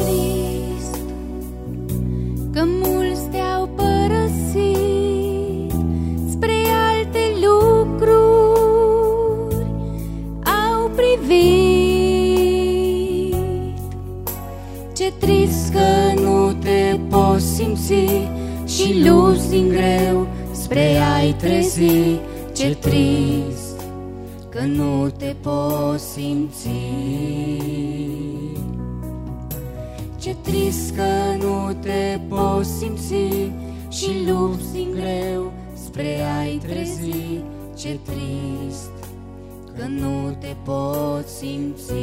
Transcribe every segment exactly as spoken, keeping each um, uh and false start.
trist că mulți te-au părăsit, spre alte lucruri au privit. Ce trist că nu te poți simți și lupți din greu spre a-i trezi. Ce trist că nu te poți simți. Ce trist că nu te poți simți și lupți din greu spre a-i trezi. Ce trist că nu te poți simți.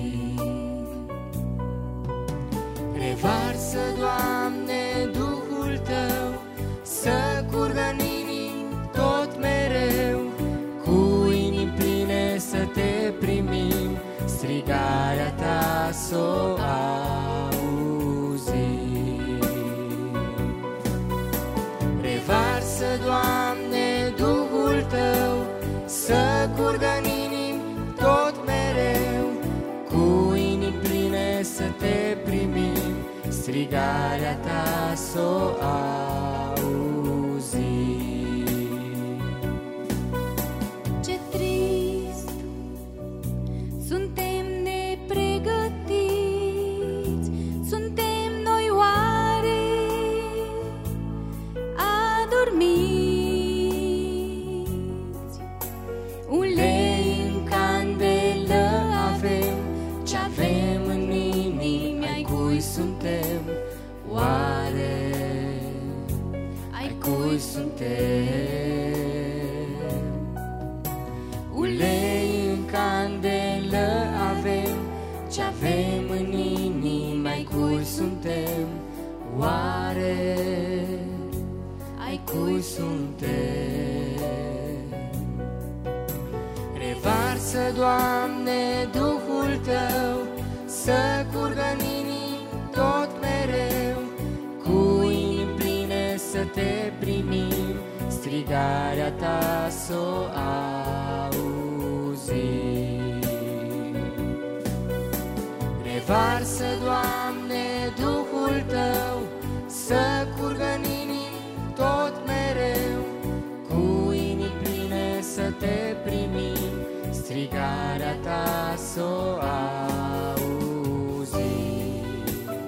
Revarsă, Doamne, Duhul Tău, să curgă în inimi tot mereu, cu inimi pline să te primim, strigarea Ta s-o auzim. Revarsă, Doamne, Duhul Tău, să curgă în inimi tot mereu, cu inimi pline să te primim, strigarea Ta s-o auzim. Ce trist, suntem nepregătiți, suntem noi oare adormiți. Ulei în candelă avem, ce-avem în inimi, ai cui suntem oare? Ai cui suntem? Ulei în candelă avem, ce-avem în inimi, ai cui suntem oare? Ai cui suntem? Revarsă, Doamne, Duhul Tău, să curgă în inimi tot mereu, cu inimi pline să te primim, strigarea Ta s-o auzim. Revarsă, Doamne, Duhul Tău, să curgă în inimi tot mereu, cu inimi pline să te primim, strigarea Ta s-o auzim.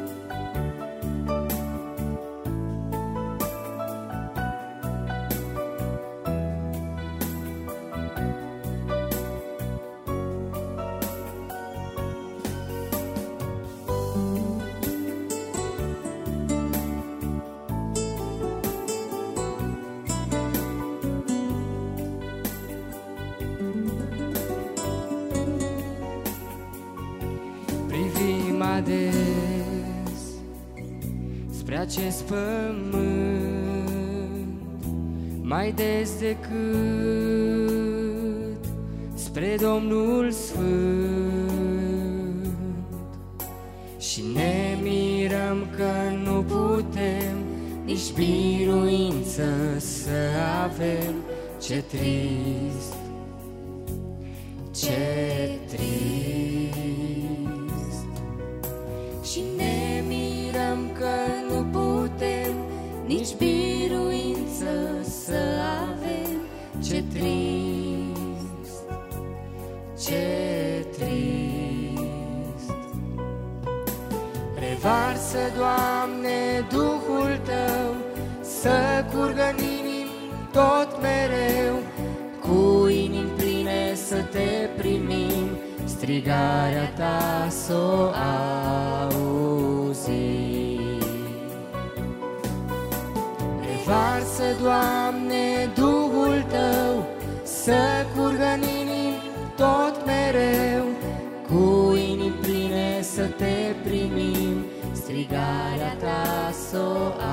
Privim ades spre acest pământ, mai des decât spre Domnul Sfânt, și ne mirăm că nu putem nici biruință să avem. Ce trist, ce trist, și ne mirăm că nu putem nici biruință să avem. Ce trist, ce trist. Revarsă, Doamne, Duhul Tău, să curgă în inimi tot mereu, cu inimi pline să te primim, strigarea Ta s-o auzim. Revarsă, Doamne, Duhul Tău, să curgă în inimi tot mereu, cu inimi pline să te primim, strigarea Ta s-o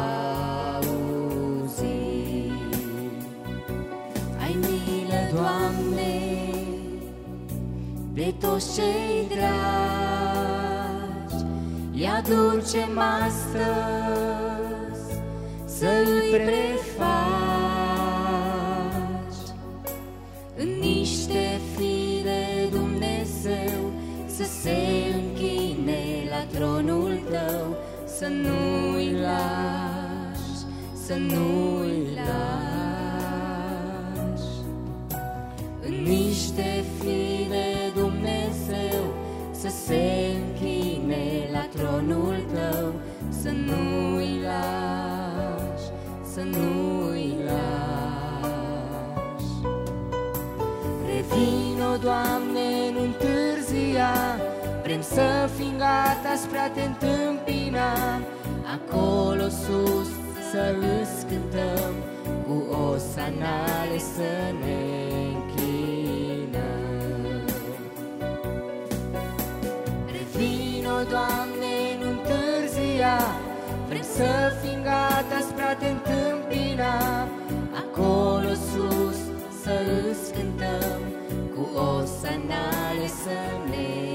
auzim. Ai milă, Doamne, de toți cei dragi, i-aducem astăzi să îi prefaci în niște fii de Dumnezeu, să se închine la tronul Tău. să nu-i lași, să nu-i lași. În niște fii de Dumnezeu să se închine la tronul tău, să nu-i lași, să nu-i lași. Revino, Doamne, nu întârzia, vrem să fim gata spre a te întâmpina. Acolo sus să îți cântăm, cu osanale să ne închinăm. Revino, Doamne, nu întârzia, vrem să fim gata spre a te întâmpina. Acolo sus să îți cântăm, cu osanale să ne